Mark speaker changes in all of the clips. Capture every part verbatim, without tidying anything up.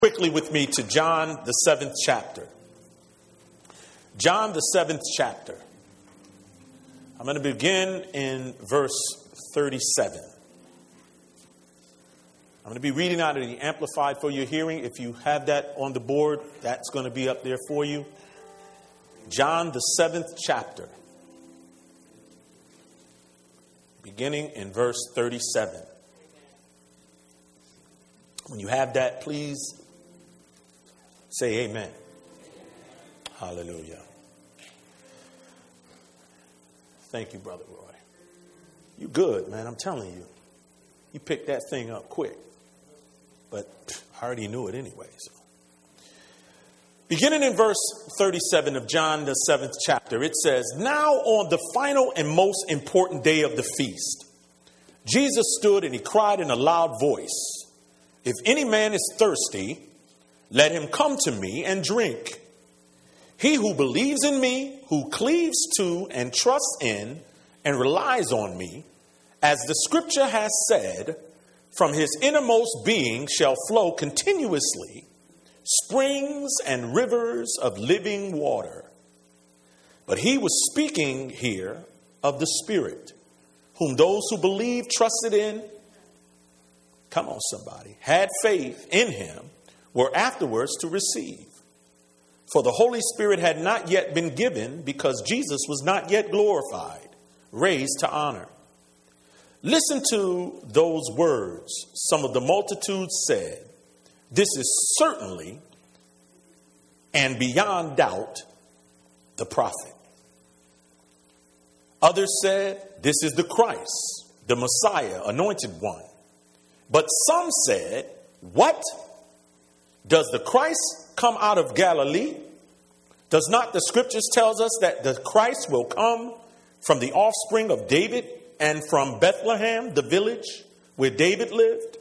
Speaker 1: Quickly with me to John, the seventh chapter. John, the seventh chapter. I'm going to begin in verse thirty-seven. I'm going to be reading out of the Amplified for your hearing. If you have that on the board, that's going to be up there for you. John, the seventh chapter. Beginning in verse thirty-seven. When you have that, please say amen. Hallelujah. Thank you, Brother Roy. You good, man. I'm telling you. You picked that thing up quick. But I already knew it anyway. So. Beginning in verse thirty-seven of John, the seventh chapter, it says, "Now on the final and most important day of the feast, Jesus stood and he cried in a loud voice, 'If any man is thirsty, let him come to me and drink. He who believes in me, who cleaves to and trusts in and relies on me, as the scripture has said, from his innermost being shall flow continuously springs and rivers of living water.' But he was speaking here of the Spirit, whom those who believe trusted in, come on somebody, had faith in him, were afterwards to receive. For the Holy Spirit had not yet been given because Jesus was not yet glorified, raised to honor. Listen to those words. Some of the multitude said, 'This is certainly and beyond doubt the prophet.' Others said, 'This is the Christ, the Messiah, anointed one.' But some said, 'What? Does the Christ come out of Galilee? Does not the scriptures tell us that the Christ will come from the offspring of David and from Bethlehem, the village where David lived?'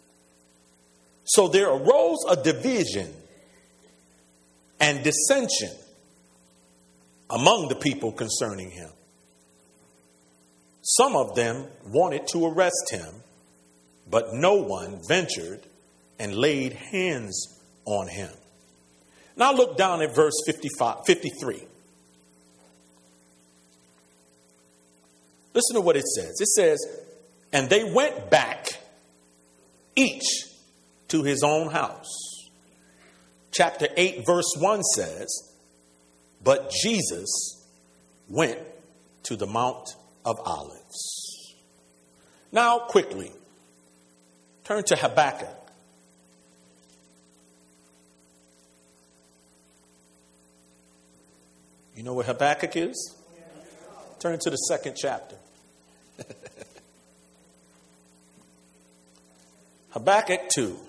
Speaker 1: So there arose a division and dissension among the people concerning him. Some of them wanted to arrest him, but no one ventured and laid hands on him." Now look down at verse fifty-five, fifty-three. Listen to what it says. It says, "And they went back each to his own house." Chapter eight, verse one says, "But Jesus went to the Mount of Olives." Now quickly, turn to Habakkuk. You know where Habakkuk is? Turn to the second chapter. Habakkuk two.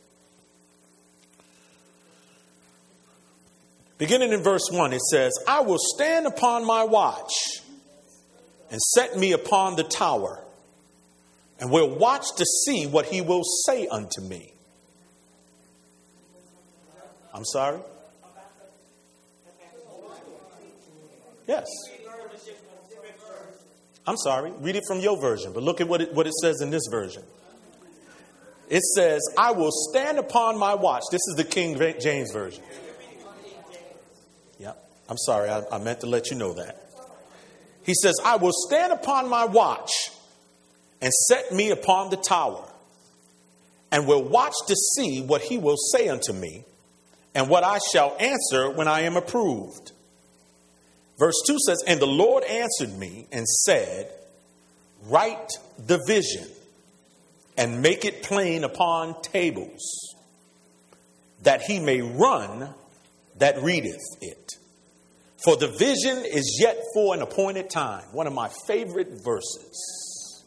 Speaker 1: Beginning in verse one, it says, "I will stand upon my watch and set me upon the tower, and will watch to see what he will say unto me." I'm sorry? Yes. I'm sorry. Read it from your version, but look at what it, what it says in this version. It says, "I will stand upon my watch." This is the King James version. Yeah, I'm sorry. I, I meant to let you know that. He says, "I will stand upon my watch and set me upon the tower, and will watch to see what he will say unto me, and what I shall answer when I am approved." Verse two says, "And the Lord answered me and said, Write the vision and make it plain upon tables, that he may run that readeth it. For the vision is yet for an appointed time." One of my favorite verses.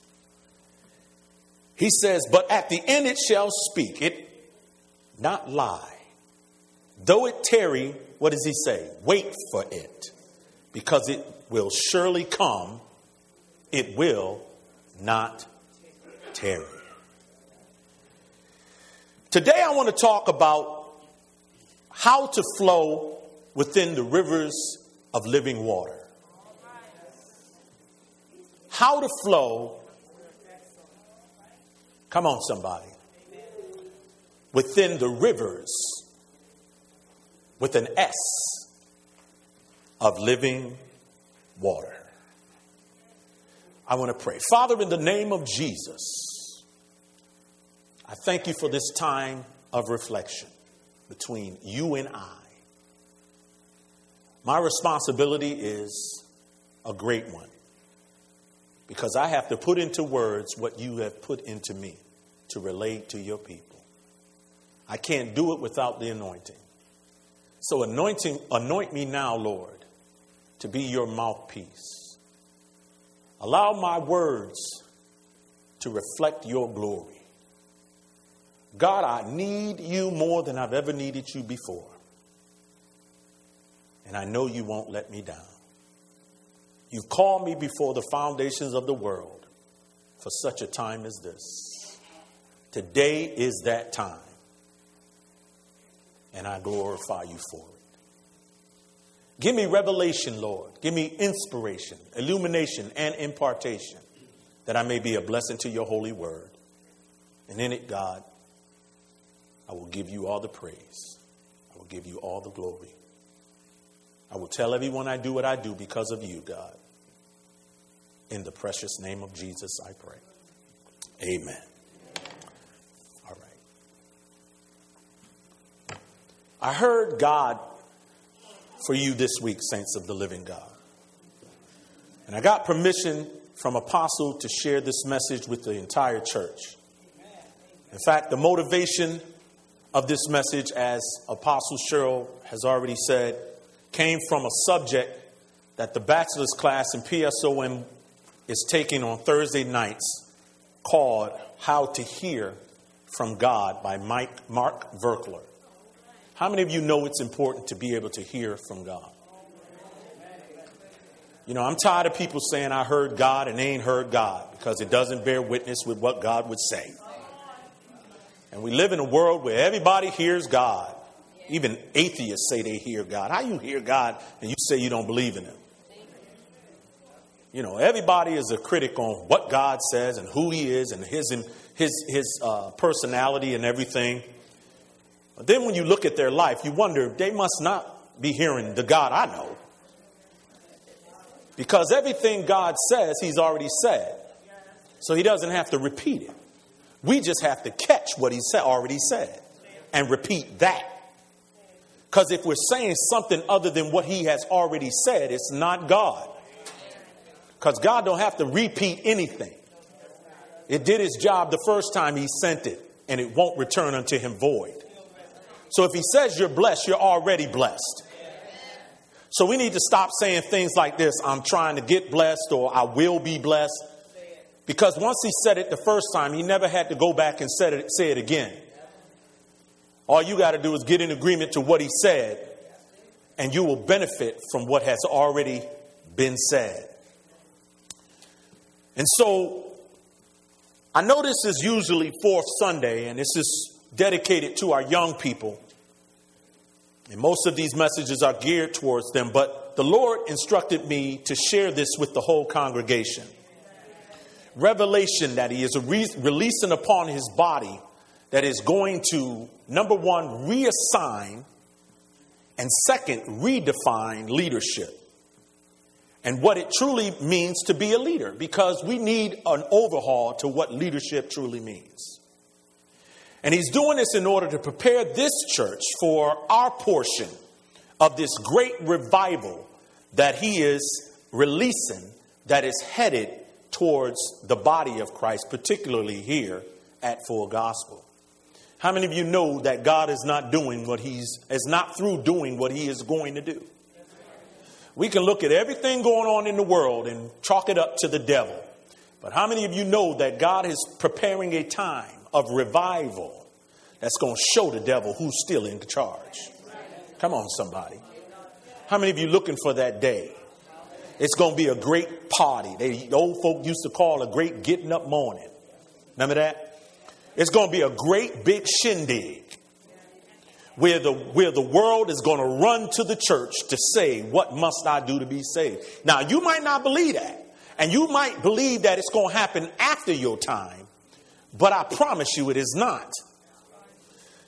Speaker 1: He says, "But at the end it shall speak, it not lie. Though it tarry," what does he say? "Wait for it, because it will surely come. It will not tarry." Today I want to talk about how to flow within the rivers of living water. How to flow. Come on, somebody. within the rivers with an S of living water. I want to pray. Father, in the name of Jesus, I thank you for this time of reflection between you and I. My responsibility is a great one because I have to put into words what you have put into me to relate to your people. I can't do it without the anointing. So anointing, anoint me now, Lord, to be your mouthpiece. Allow my words to reflect your glory. God, I need you more than I've ever needed you before. And I know you won't let me down. You've called me before the foundations of the world for such a time as this. Today is that time. And I glorify you for it. Give me revelation, Lord. Give me inspiration, illumination, and impartation that I may be a blessing to your holy word. And in it, God, I will give you all the praise. I will give you all the glory. I will tell everyone I do what I do because of you, God. In the precious name of Jesus, I pray. Amen. All right. I heard God for you this week, saints of the living God. And I got permission from Apostle to share this message with the entire church. In fact, the motivation of this message, as Apostle Cheryl has already said, came from a subject that the bachelor's class in P S O M is taking on Thursday nights called How to Hear from God by Mike, Mark Verkler. How many of you know it's important to be able to hear from God? You know, I'm tired of people saying I heard God and they ain't heard God because it doesn't bear witness with what God would say. And we live in a world where everybody hears God. Even atheists say they hear God. How you hear God and you say you don't believe in him? You know, everybody is a critic on what God says and who he is and his his his uh, personality and everything. But then when you look at their life, you wonder, they must not be hearing the God I know. Because everything God says, he's already said. So he doesn't have to repeat it. We just have to catch what he said, already said and repeat that. Because if we're saying something other than what he has already said, it's not God. Because God don't have to repeat anything. It did its job the first time he sent it, and it won't return unto him void. So if he says you're blessed, you're already blessed. So we need to stop saying things like this, I'm trying to get blessed, or I will be blessed. Because once he said it the first time, he never had to go back and say it, say it again. All you got to do is get in agreement to what he said, and you will benefit from what has already been said. And so I know this is usually fourth Sunday, and this is dedicated to our young people. And most of these messages are geared towards them, but the Lord instructed me to share this with the whole congregation. Revelation that he is re- releasing upon his body that is going to, number one, reassign, and second, redefine leadership. And what it truly means to be a leader, because we need an overhaul to what leadership truly means. And he's doing this in order to prepare this church for our portion of this great revival that he is releasing, that is headed towards the body of Christ, particularly here at Full Gospel. How many of you know that God is not doing what he's is not through doing what he is going to do? We can look at everything going on in the world and chalk it up to the devil. But how many of you know that God is preparing a time of revival that's going to show the devil who's still in charge? Come on, somebody. How many of you looking for that day? It's going to be a great party. They, the old folk used to call a great getting up morning. Remember that? It's going to be a great big shindig where the where the world is going to run to the church to say, what must I do to be saved? Now, you might not believe that. And you might believe that it's going to happen after your time. But I promise you it is not.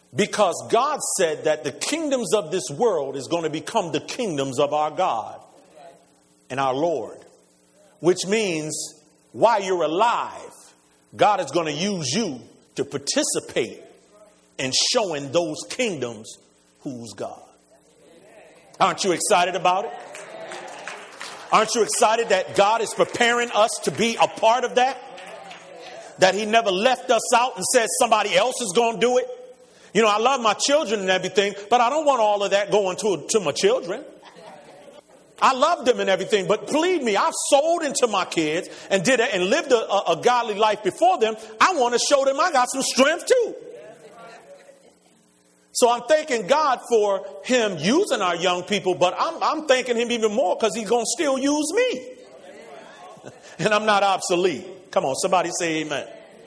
Speaker 1: Because God said that the kingdoms of this world is going to become the kingdoms of our God and our Lord. Which means while you're alive, God is going to use you to participate in showing those kingdoms who's God. Aren't you excited about it? Aren't you excited that God is preparing us to be a part of that? That he never left us out and said somebody else is going to do it. You know, I love my children and everything, but I don't want all of that going to, to my children. I love them and everything, but believe me, I've sold into my kids and did it and lived a, a, a godly life before them. I want to show them I got some strength too. So I'm thanking God for him using our young people, but I'm, I'm thanking him even more because he's going to still use me. And I'm not obsolete. Come on, somebody say amen.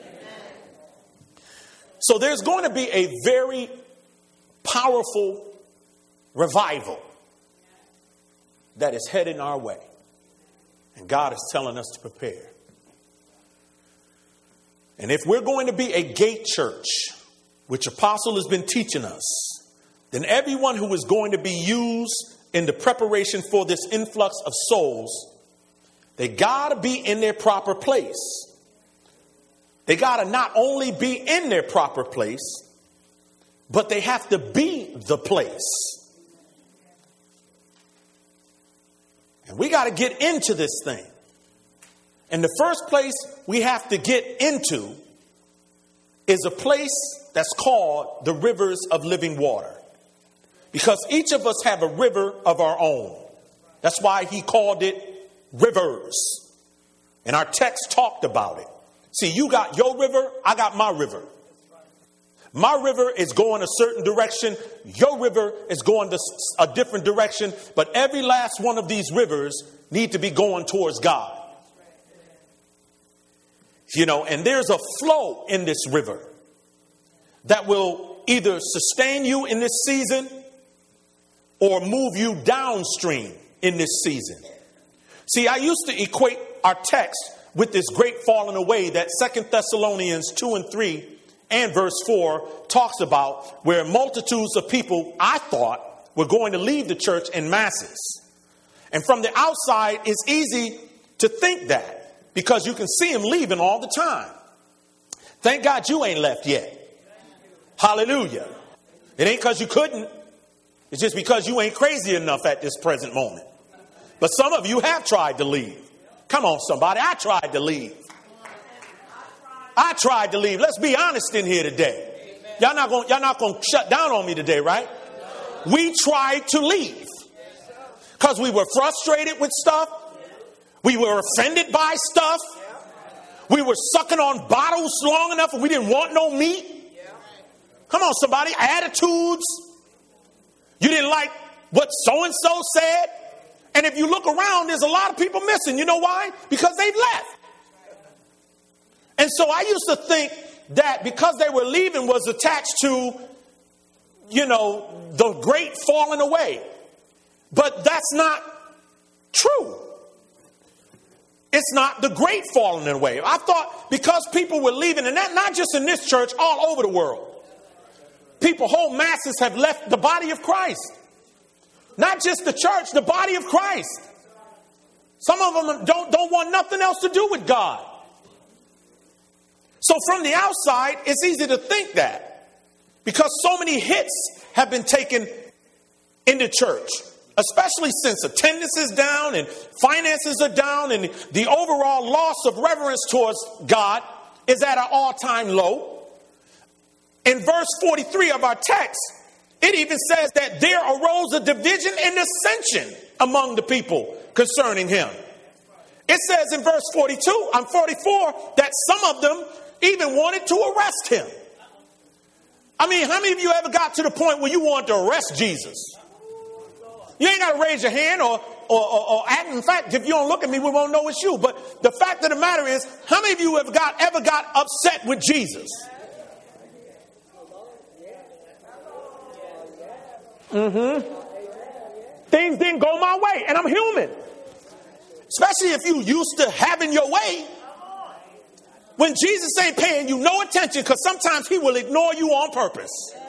Speaker 1: So there's going to be a very powerful revival that is heading our way. And God is telling us to prepare. And if we're going to be a gate church, which Apostle has been teaching us, then everyone who is going to be used in the preparation for this influx of souls, they got to be in their proper place. They got to not only be in their proper place, but they have to be the place. And we got to get into this thing. And the first place we have to get into is a place that's called the rivers of living water. Because each of us have a river of our own. That's why he called it rivers. And our text talked about it. See, you got your river, I got my river. My river is going a certain direction. Your river is going to a different direction. But every last one of these rivers need to be going towards God. You know, and there's a flow in this river that will either sustain you in this season or move you downstream in this season. See, I used to equate our text with this great falling away that Second Thessalonians two and three and verse four talks about, where multitudes of people, I thought, were going to leave the church in masses. And from the outside, it's easy to think that because you can see them leaving all the time. Thank God you ain't left yet. Hallelujah. It ain't because you couldn't. It's just because you ain't crazy enough at this present moment. But some of you have tried to leave. Come on, somebody. I tried to leave. I tried to leave. Let's be honest in here today. Y'all not going, y'all not going to shut down on me today, right? We tried to leave because we were frustrated with stuff. We were offended by stuff. We were sucking on bottles long enough and we didn't want no meat. Come on, somebody. Attitudes. You didn't like what so-and-so said. And if you look around, there's a lot of people missing. You know why? Because they've left. And so I used to think that because they were leaving was attached to, you know, the great falling away. But that's not true. It's not the great falling away. I thought because people were leaving, and that not just in this church, all over the world. People, whole masses have left the body of Christ. Not just the church, the body of Christ. Some of them don't, don't want nothing else to do with God. So from the outside, it's easy to think that. Because so many hits have been taken in the church. Especially since attendance is down and finances are down and the overall loss of reverence towards God is at an all-time low. In verse forty-three of our text, it even says that there arose a division and dissension among the people concerning him. It says in verse forty-two, I'm forty-four, that some of them even wanted to arrest him. I mean, how many of you ever got to the point where you wanted to arrest Jesus? You ain't got to raise your hand or, or, or, or act. In fact, if you don't look at me, we won't know it's you. But the fact of the matter is, how many of you have got ever got upset with Jesus? Mm-hmm. Things didn't go my way, and I'm human. Especially if you used to having your way. When Jesus ain't paying you no attention, because sometimes he will ignore you on purpose.